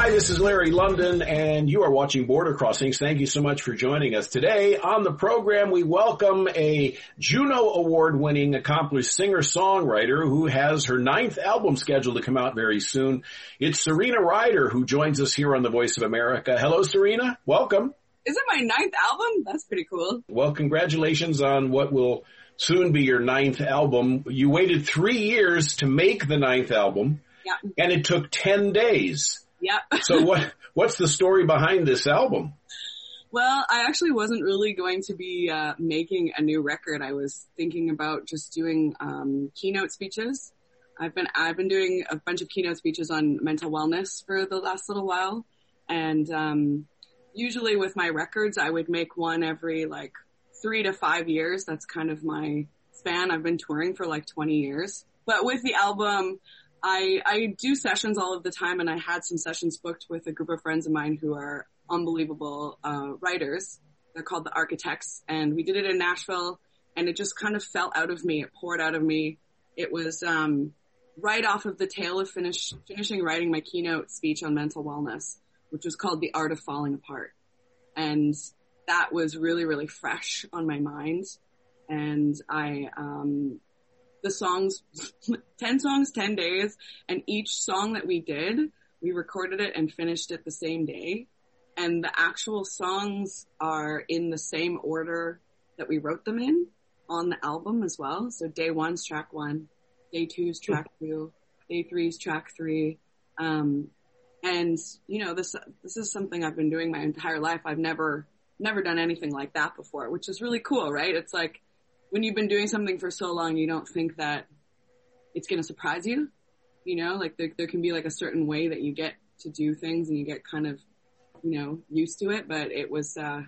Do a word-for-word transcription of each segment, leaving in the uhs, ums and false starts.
Hi, this is Larry London, and you are watching Border Crossings. Thank you so much for joining us. Today on the program, we welcome a Juno Award-winning accomplished singer-songwriter who has her ninth album scheduled to come out very soon. It's Serena Ryder, who joins us here on The Voice of America. Hello, Serena. Welcome. Is it my ninth album? That's pretty cool. Well, congratulations on what will soon be your ninth album. You waited three years to make the ninth album, yeah. and it took ten days. Yeah. So what what's the story behind this album? Well, I actually wasn't really going to be uh, making a new record. I was thinking about just doing um, keynote speeches. I've been I've been doing a bunch of keynote speeches on mental wellness for the last little while, and um, usually with my records, I would make one every like three to five years. That's kind of my span. I've been touring for like twenty years, but with the album, I, I do sessions all of the time, and I had some sessions booked with a group of friends of mine who are unbelievable uh, writers. They're called the Architects, and we did it in Nashville, and it just kind of fell out of me. It poured out of me. It was um, right off of the tail of finish, finishing writing my keynote speech on mental wellness, which was called The Art of Falling Apart. And that was really, really fresh on my mind. And I... Um, the songs, ten songs, ten days, and each song that we did, we recorded it and finished it the same day. And the actual songs are in the same order that we wrote them in on the album as well. So day one's track one, day two's track two, day three's track three. Um, and you know, this, this is something I've been doing my entire life. I've never, never done anything like that before, which is really cool, right? It's like, when you've been doing something for so long, you don't think that it's going to surprise you. You know, like there, there can be like a certain way that you get to do things and you get kind of, you know, used to it. But it was, uh,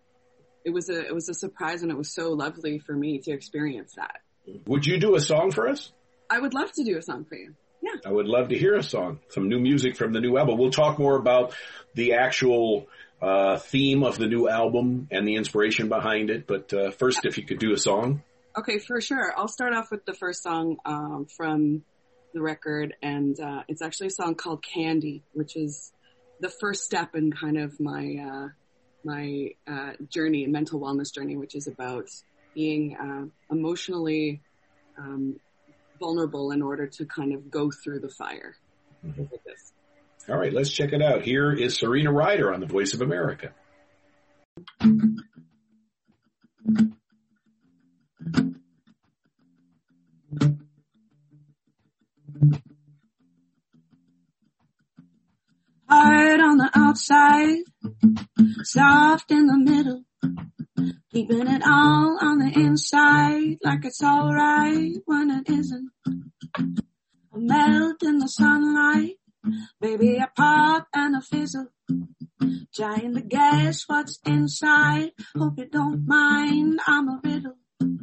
it was a, it was a surprise, and it was so lovely for me to experience that. Would you do a song for us? I would love to do a song for you. Yeah. I would love to hear a song, some new music from the new album. We'll talk more about the actual Uh, theme of the new album and the inspiration behind it. But uh, first, if you could do a song. Okay, for sure. I'll start off with the first song um, from the record, and uh, it's actually a song called Candy, which is the first step in kind of my uh, my uh, journey, mental wellness journey, which is about being uh, emotionally um, vulnerable in order to kind of go through the fire. Mm-hmm. Like this. All right, let's check it out. Here is Serena Ryder on The Voice of America. Hard on the outside, soft in the middle, keeping it all on the inside, like it's alright when it isn't. I melt in the sunlight, baby, I pop and I fizzle, trying to guess what's inside. Hope you don't mind, I'm a riddle.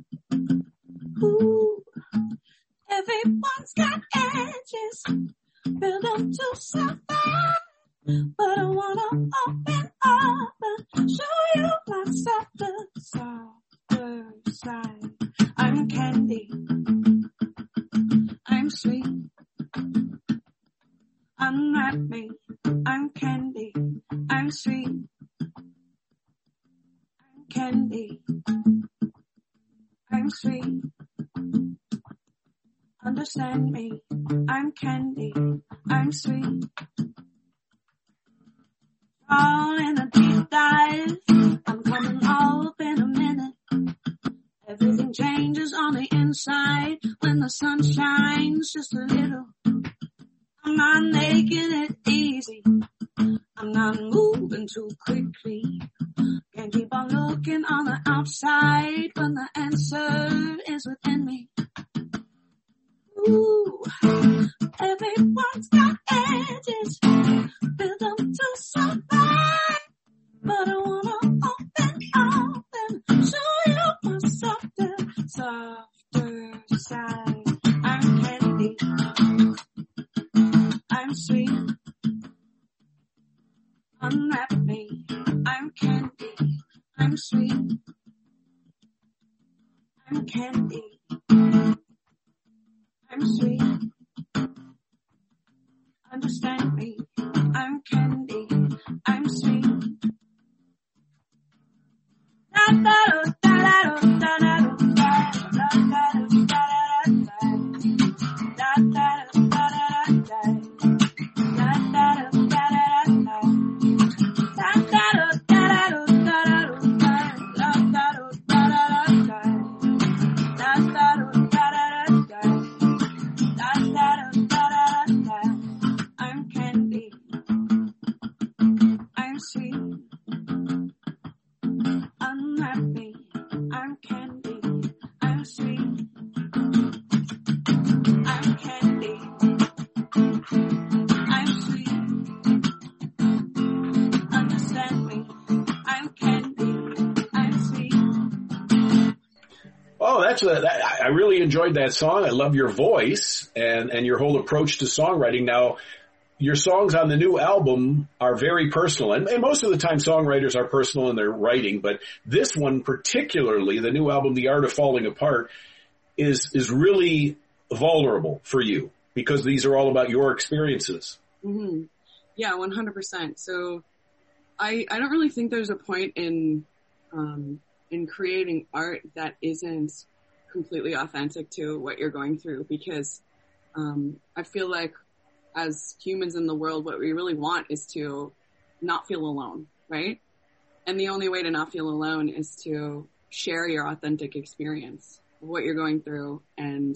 Ooh, everyone's got edges, built up to survive, but I wanna open up and show you my softer, softer side. I'm candy, I'm sweet. Unwrap me, I'm candy, I'm sweet, I'm candy, I'm sweet. Understand me, I'm candy, I'm sweet. All in a deep dive, I'm coming up in a minute. Everything changes on the inside when the sun shines just a little. I'm not making it easy, I'm not moving too quickly. Can't keep on looking on the outside when the answer is within me. Ooh, everyone's got edges, built up to survive, but I wanna open up and show you my softer, softer side. I'm candy, I'm sweet. Unwrap me, I'm candy, I'm sweet. I'm candy, I'm sweet. Understand me, I'm candy. that's a, that, I really enjoyed that song. I love your voice and, and your whole approach to songwriting. Now, your songs on the new album are very personal, and, and most of the time songwriters are personal in their writing, but this one particularly, the new album, The Art of Falling Apart, is is really vulnerable for you because these are all about your experiences. Mm-hmm. Yeah, one hundred percent. So I I don't really think there's a point in um, in creating art that isn't completely authentic to what you're going through, because um, I feel like as humans in the world, what we really want is to not feel alone, right? And the only way to not feel alone is to share your authentic experience of what you're going through and,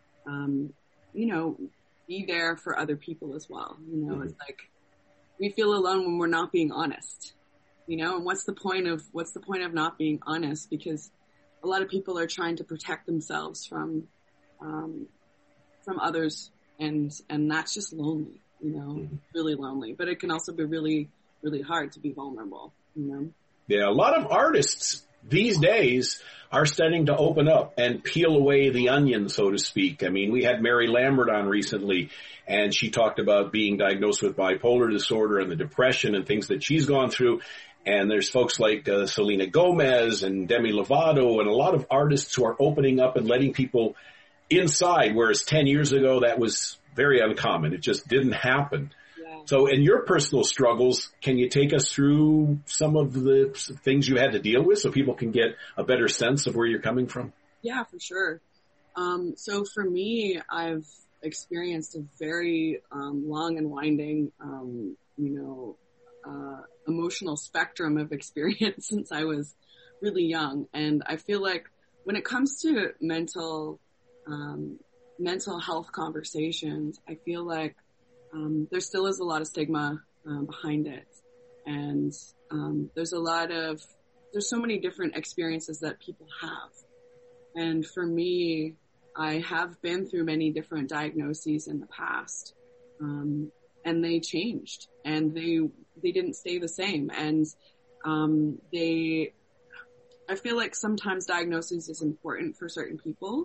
um, you know, be there for other people as well. You know, mm-hmm. It's like we feel alone when we're not being honest, you know, and what's the point of, what's the point of not being honest? Because a lot of people are trying to protect themselves from, um, from others. And, and that's just lonely, you know, mm-hmm. really lonely, but it can also be really, really hard to be vulnerable, you know? Yeah. A lot of artists these days are starting to open up and peel away the onion, so to speak. I mean, we had Mary Lambert on recently, and she talked about being diagnosed with bipolar disorder and the depression and things that she's gone through. And there's folks like uh, Selena Gomez and Demi Lovato and a lot of artists who are opening up and letting people inside, whereas ten years ago that was very uncommon. It just didn't happen. Yeah. So in your personal struggles, can you take us through some of the things you had to deal with so people can get a better sense of where you're coming from? Yeah, for sure. Um, so for me, I've experienced a very um, long and winding, um, you know, uh, emotional spectrum of experience since I was really young. And I feel like when it comes to mental Um, mental health conversations, I feel like um, there still is a lot of stigma um, behind it. And um, there's a lot of, there's so many different experiences that people have. And for me, I have been through many different diagnoses in the past. Um, and they changed and they, they didn't stay the same. And um, they, I feel like sometimes diagnosis is important for certain people.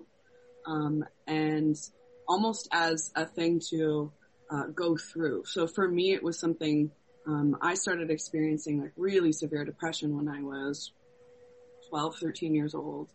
Um, and almost as a thing to, uh, go through. So for me, it was something, um, I started experiencing like really severe depression when I was twelve, thirteen years old.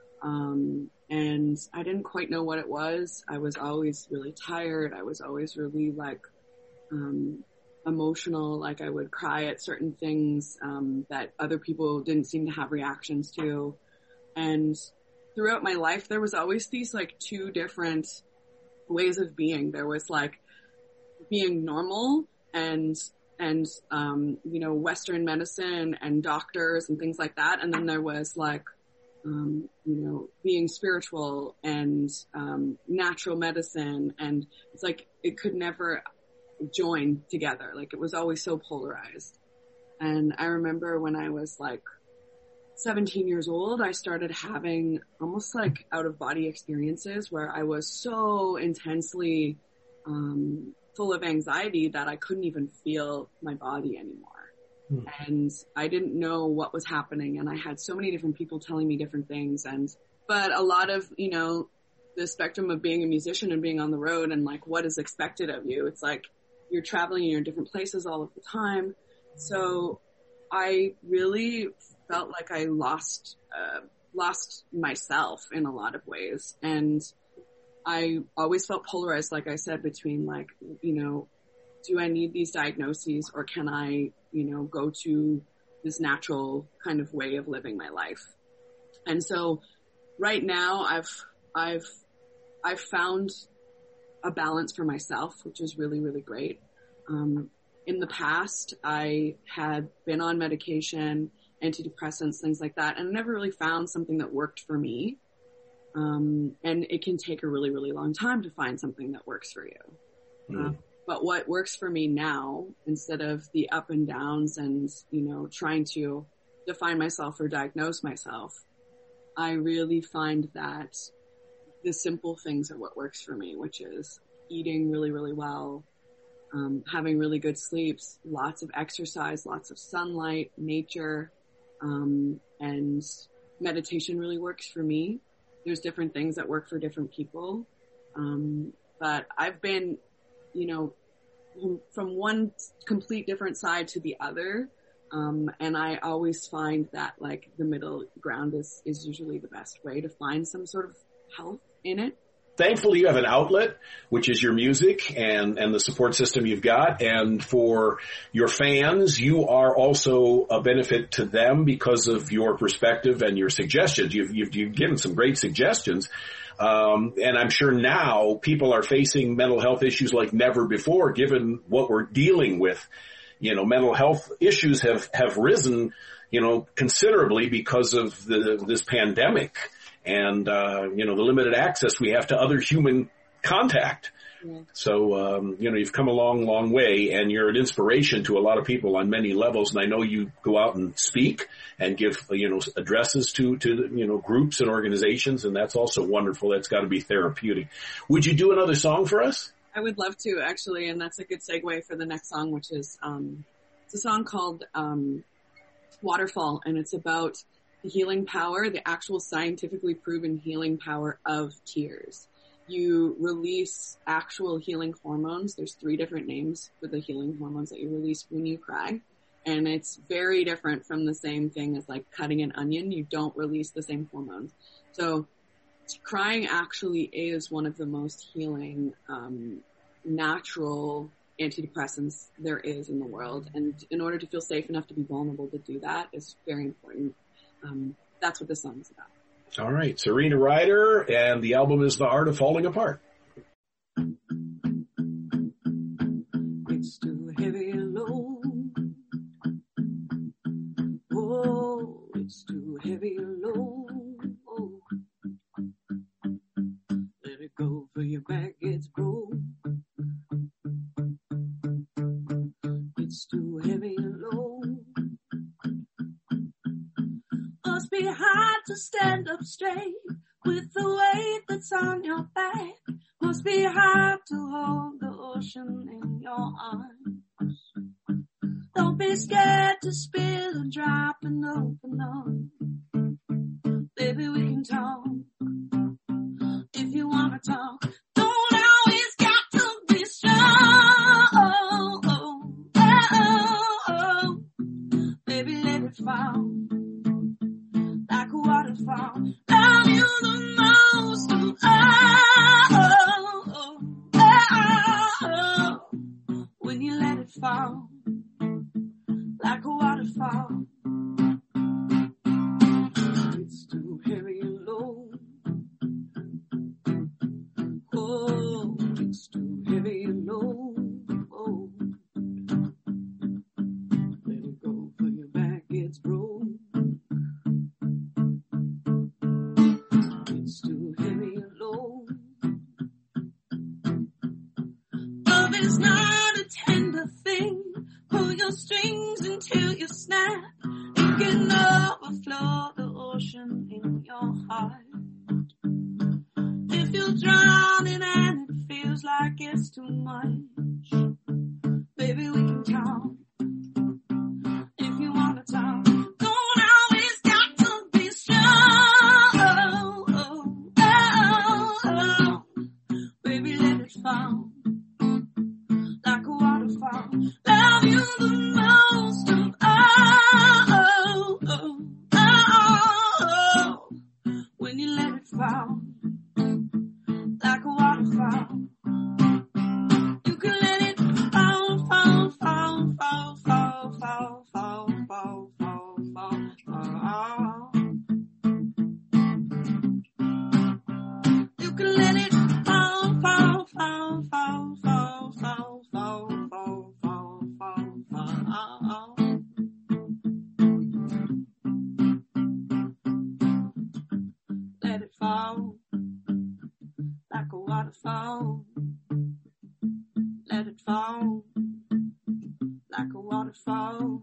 Um, and I didn't quite know what it was. I was always really tired. I was always really like, um, emotional. Like I would cry at certain things, um, that other people didn't seem to have reactions to. And throughout my life, there was always these like two different ways of being. There was like being normal and, and, um, you know, Western medicine and doctors and things like that. And then there was like, um, you know, being spiritual and, um, natural medicine. And it's like, it could never join together. Like it was always so polarized. And I remember when I was like, seventeen years old, I started having almost like out of body experiences where I was so intensely um, full of anxiety that I couldn't even feel my body anymore. Hmm. And I didn't know what was happening. And I had so many different people telling me different things. And, but a lot of, you know, the spectrum of being a musician and being on the road and like what is expected of you. It's like you're traveling and you're in different places all of the time. So I really felt like I lost, uh, lost myself in a lot of ways. And I always felt polarized, like I said, between like, you know, do I need these diagnoses or can I, you know, go to this natural kind of way of living my life? And so right now I've, I've, I've found a balance for myself, which is really, really great. Um, in the past, I had been on medication, antidepressants, things like that, and I never really found something that worked for me. Um, and it can take a really, really long time to find something that works for you. Mm. Uh, but what works for me now, instead of the up and downs and, you know, trying to define myself or diagnose myself, I really find that the simple things are what works for me, which is eating really, really well, um, having really good sleeps, lots of exercise, lots of sunlight, nature, um, and meditation really works for me there's different things that work for different people. Um, but I've been, you know, from one complete different side to the other. Um, and I always find that like the middle ground is, is usually the best way to find some sort of health in it. Thankfully, you have an outlet, which is your music and, and the support system you've got. And for your fans, you are also a benefit to them because of your perspective and your suggestions. You've, you've, you've given some great suggestions. Um, and I'm sure now people are facing mental health issues like never before, given what we're dealing with. You know, mental health issues have, have risen, you know, considerably because of the, this pandemic. And, uh, you know, the limited access we have to other human contact. Yeah. So, um, you know, you've come a long, long way, and you're an inspiration to a lot of people on many levels. And I know you go out and speak and give, you know, addresses to, to, you know, groups and organizations. And that's also wonderful. That's got to be therapeutic. Would you do another song for us? I would love to, actually. And that's a good segue for the next song, which is, um, it's a song called, um, Waterfall. And it's about the healing power, the actual scientifically proven healing power of tears. You release actual healing hormones. There's three different names for the healing hormones that you release when you cry. And it's very different from the same thing as like cutting an onion. You don't release the same hormones. So crying actually is one of the most healing, um, natural antidepressants there is in the world. And in order to feel safe enough to be vulnerable to do that is very important. Um, that's what this song is about. All right. Serena Ryder, and the album is The Art of Falling Apart. It's too heavy alone. Oh, it's too heavy alone. Oh. Let it go for your back gets broke. It's too heavy alone. Must be hard to stand up straight with the weight that's on your back. Must be hard to hold the ocean in your arms. Don't be scared to spill a drop and open up. Baby, we can talk if you wanna talk. Don't always got to be strong. Oh, oh, oh, oh. Baby, let it fall. Like a waterfall, love you the most of all. Oh, oh, oh, oh. When you let it fall, like a waterfall. It's too heavy and low. Oh, it's too heavy and low. Oh, let it go for your back gets broke. It's too heavy and low. Love is not a tender thing. Pull your strings until you snap. It can overflow the ocean in your heart. If you're drowning and it feels like it's too much, baby, we can talk. If you wanna talk, don't always got to be strong. Oh, oh, oh, oh. Baby, let it fall like a waterfall. Love you the most of all. Oh, oh, oh, oh. When you let it fall like a waterfall. You can let it fall, fall, fall, fall, fall, fall, fall, fall, fall, fall, fall. You can let it fall, fall, fall, fall, fall, fall, fall, fall, fall, fall, fall. Let it fall like a waterfall. Let it fall like a waterfall.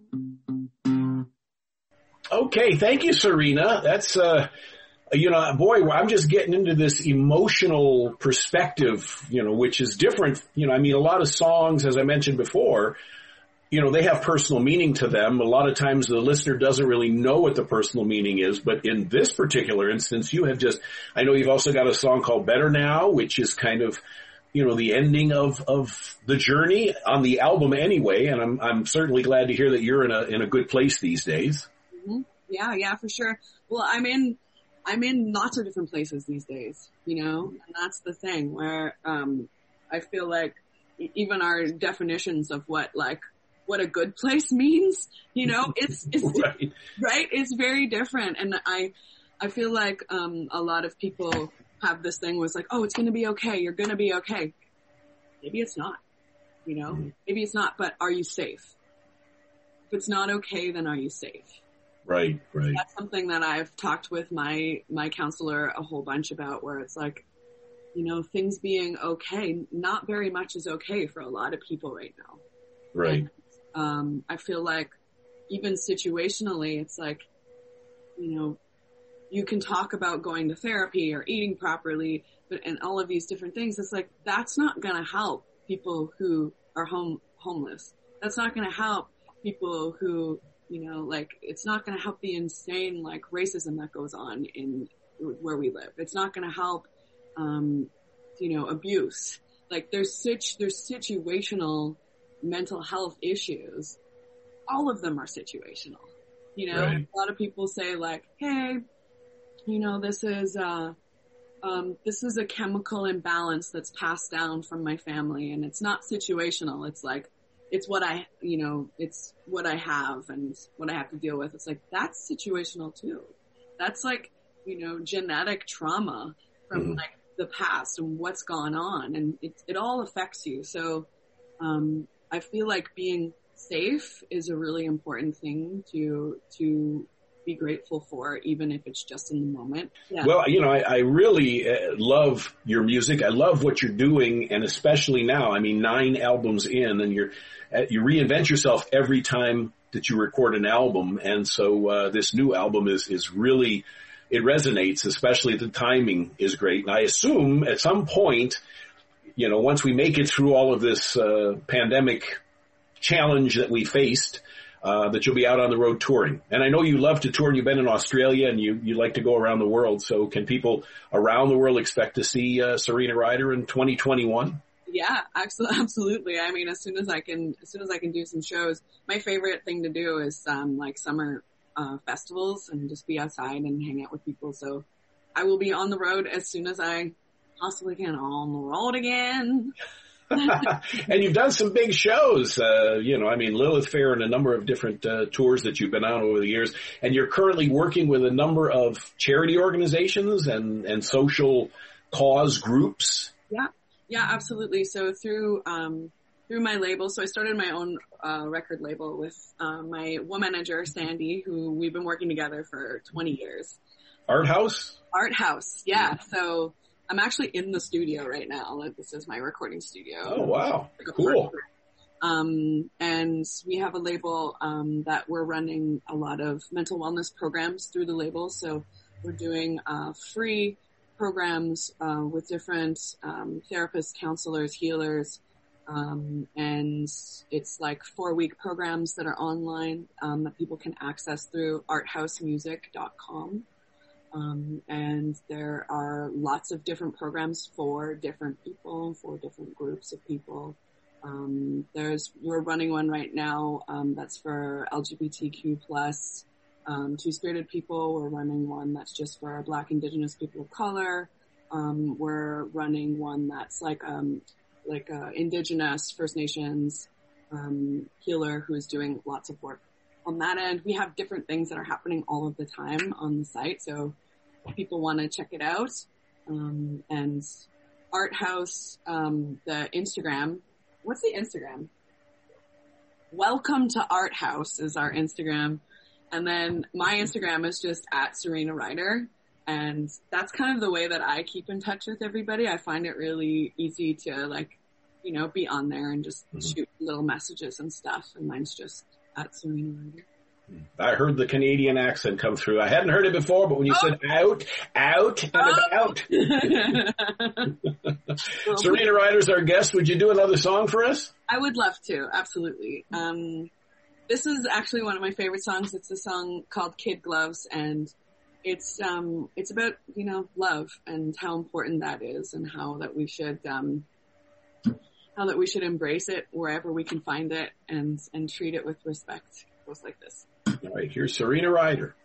Okay. Thank you, Serena. That's, uh, you know, boy, I'm just getting into this emotional perspective, you know, which is different. You know, I mean, a lot of songs, as I mentioned before, you know, they have personal meaning to them. A lot of times the listener doesn't really know what the personal meaning is, but in this particular instance, you have just, I know you've also got a song called Better Now, which is kind of, you know, the ending of, of the journey on the album anyway. And I'm, I'm certainly glad to hear that you're in a, in a good place these days. Mm-hmm. Yeah, yeah, for sure. Well, I'm in, I'm in lots of different places these days, you know, and that's the thing where, um, I feel like even our definitions of what, like, what a good place means, you know, it's, it's, right. right? It's very different. And I, I feel like, um, a lot of people have this thing was like, oh, it's going to be okay. You're going to be okay. Maybe it's not, you know, mm-hmm. maybe it's not, but are you safe? If it's not okay, then are you safe? Right, right. That's something that I've talked with my, my counselor a whole bunch about, where it's like, you know, things being okay, not very much is okay for a lot of people right now. Right. And, um, I feel like even situationally, it's like, you know, you can talk about going to therapy or eating properly, but, and all of these different things. It's like, that's not going to help people who are home, homeless. That's not going to help people who, you know, like, it's not going to help the insane, like, racism that goes on in where we live. It's not going to help, um, you know, abuse. Like, there's such, there's situational mental health issues. All of them are situational. You know, right. A lot of people say, like, hey, you know, this is, uh, um, this is a chemical imbalance that's passed down from my family, and it's not situational. It's like, it's what I, you know, it's what I have and what I have to deal with. It's like, that's situational too. That's like, you know, genetic trauma from mm-hmm. like the past and what's gone on, and it, it all affects you. So, um, I feel like being safe is a really important thing to, to be grateful for, even if it's just in the moment. Yeah. Well, you know, I, I really uh, love your music. I love what you're doing, and especially now. I mean, nine albums in, and you're uh, you reinvent yourself every time that you record an album, and so uh, this new album is is really, it resonates. Especially the timing is great, and I assume at some point, you know, once we make it through all of this uh, pandemic challenge that we faced, Uh, that you'll be out on the road touring. And I know you love to tour, and you've been in Australia, and you, you like to go around the world. So can people around the world expect to see uh, Serena Ryder in twenty twenty-one? Yeah, absolutely. I mean, as soon as I can, as soon as I can do some shows, my favorite thing to do is um, like summer uh, festivals and just be outside and hang out with people. So I will be on the road as soon as I possibly can. On the road again. And you've done some big shows, uh, you know, I mean, Lilith Fair and a number of different uh, tours that you've been on over the years. And you're currently working with a number of charity organizations and, and social cause groups. Yeah, yeah, absolutely. So through, um, through my label, so I started my own uh, record label with uh, my manager, Sandy, who we've been working together for twenty years. Art House? Art House, yeah. So I'm actually in the studio right now. This is my recording studio. Oh, wow. Cool. Um, and we have a label, um, that we're running a lot of mental wellness programs through the label. So we're doing, uh, free programs, uh, with different, um, therapists, counselors, healers. Um, and it's like four week programs that are online, um, that people can access through art house music dot com. Um, and there are lots of different programs for different people, for different groups of people. Um, there's, we're running one right now, um, that's for L G B T Q plus, um, two-spirited people. We're running one that's just for Black, Indigenous people of color. Um, we're running one that's like, um, like, uh, Indigenous, First Nations, um, healer who's doing lots of work on that end. We have different things that are happening all of the time on the site. So if people want to check it out, um, and Art House, um, the Instagram, what's the Instagram? Welcome to Art House is our Instagram. And then my Instagram is just at Serena Ryder. And that's kind of the way that I keep in touch with everybody. I find it really easy to, like, you know, be on there and just mm-hmm. shoot little messages and stuff. And mine's just at Serena Ryder. I heard the Canadian accent come through. I hadn't heard it before, but when you oh. said out, out, and oh. about. Serena Ryder's our guest. Would you do another song for us? I would love to, absolutely. Um, this is actually one of my favorite songs. It's a song called Kid Gloves, and it's um, it's about, you know, love and how important that is, and how that we should um, how that we should embrace it wherever we can find it, and and treat it with respect. It goes like this. All right, here's Serena Ryder.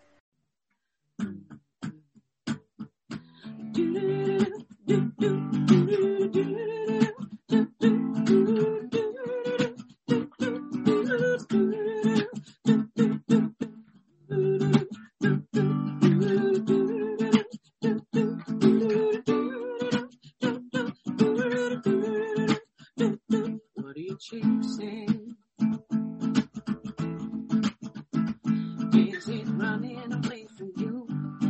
What are you chasing? Is it running away from you?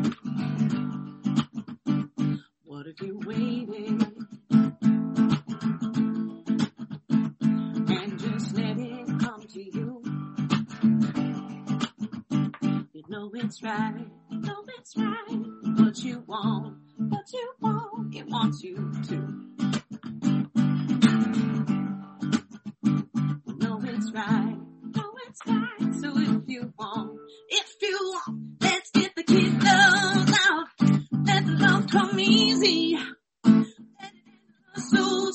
What if you're waiting and just let it come to you? You know it's right, you know it's right, but you won't, but you won't, it wants you to. You know it's right, you know it's right, so if you want, if you want, let's get the kid gloves out. Let the love come easy. Let it in so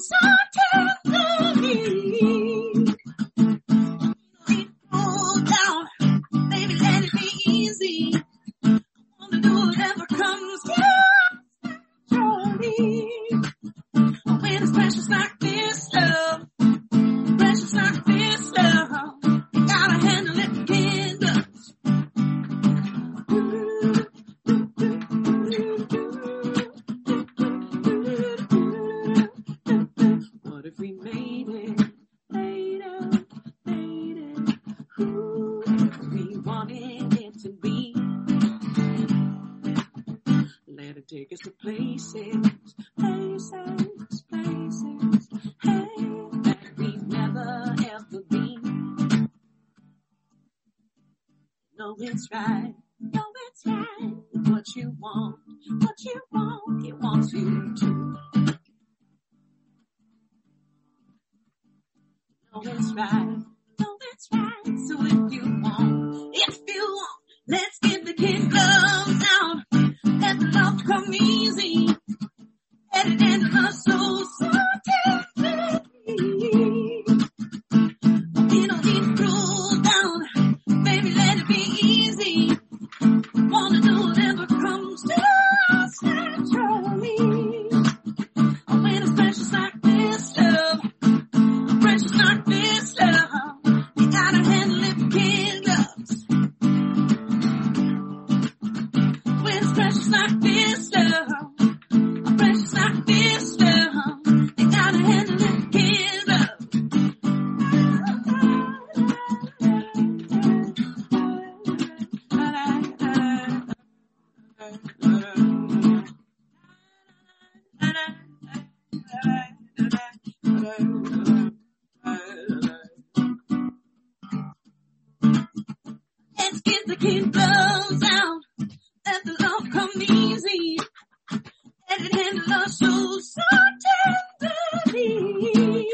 tenderly. It go down, baby, let it be easy. I wanna do whatever comes naturally. When it's precious like this love, precious like this love, you gotta handle it, kid gloves. What if we made it, made it, made it, who we wanted it to be? Let it take us to places, places, places, hey, that we've never ever been. No, it's right, no, it's right, what you want, what you want, it wants you to. No, it's right, no, it's right, so if you want, if you want, let's get the kid gloves out. Let the love come easy. Let it into the soul so tenderly. You don't need to cool down. Baby, let it be easy. Wanna do whatever comes to us naturally. When it's precious like this love, precious like this love, you gotta handle it, kid gloves. When it's precious like this love, precious like this love, you gotta handle it, kid gloves. Let's get the kid gloves out. Let the love come easy. Let it handle us so, so tenderly.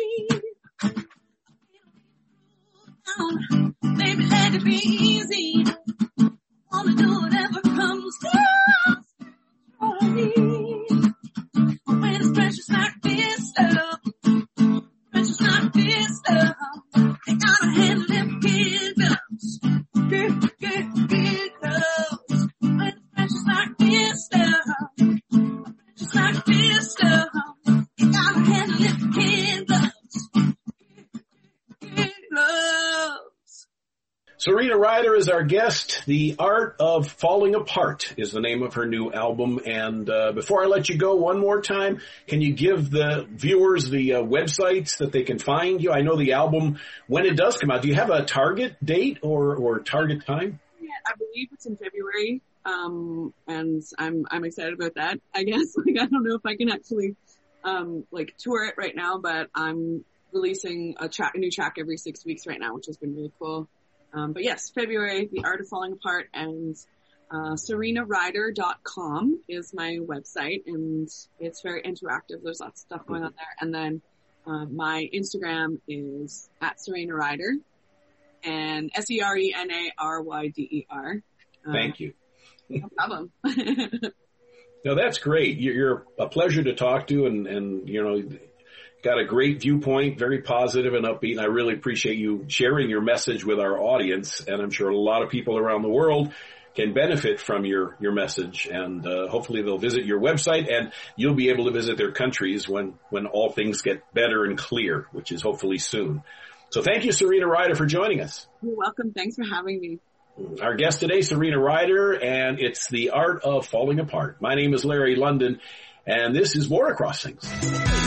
Down. Baby, let it be easy. Wanna do whatever comes to us naturally. When it's precious like this love, precious like this love, you gotta handle it, kid gloves. Kid, kid, kid gloves. When it's precious like this love, precious like this love, you gotta handle it, kid gloves. Kid gloves. Serena Ryder is our guest. The Art of Falling Apart is the name of her new album. And uh, before I let you go one more time, can you give the viewers the uh, websites that they can find you? I know the album, when it does come out, do you have a target date or, or target time? Yeah, I believe it's in February, um, and I'm I'm excited about that. I guess like I don't know if I can actually um, like tour it right now, but I'm releasing a track, a new track every six weeks right now, which has been really cool. Um, but yes, February, The Art of Falling Apart, and uh, serena ryder dot com is my website, and it's very interactive. There's lots of stuff going on there. And then uh, my Instagram is at Serena Ryder, and S E R E N A R Y D E R. Um, Thank you. No problem. No, that's great. You're a pleasure to talk to, and, and, you know, got a great viewpoint, very positive and upbeat, and I really appreciate you sharing your message with our audience, and I'm sure a lot of people around the world can benefit from your, your message, and uh, hopefully they'll visit your website, and you'll be able to visit their countries when, when all things get better and clear, which is hopefully soon. So thank you, Serena Ryder, for joining us. You're welcome. Thanks for having me. Our guest today, Serena Ryder, and it's The Art of Falling Apart. My name is Larry London, and this is Border Crossings.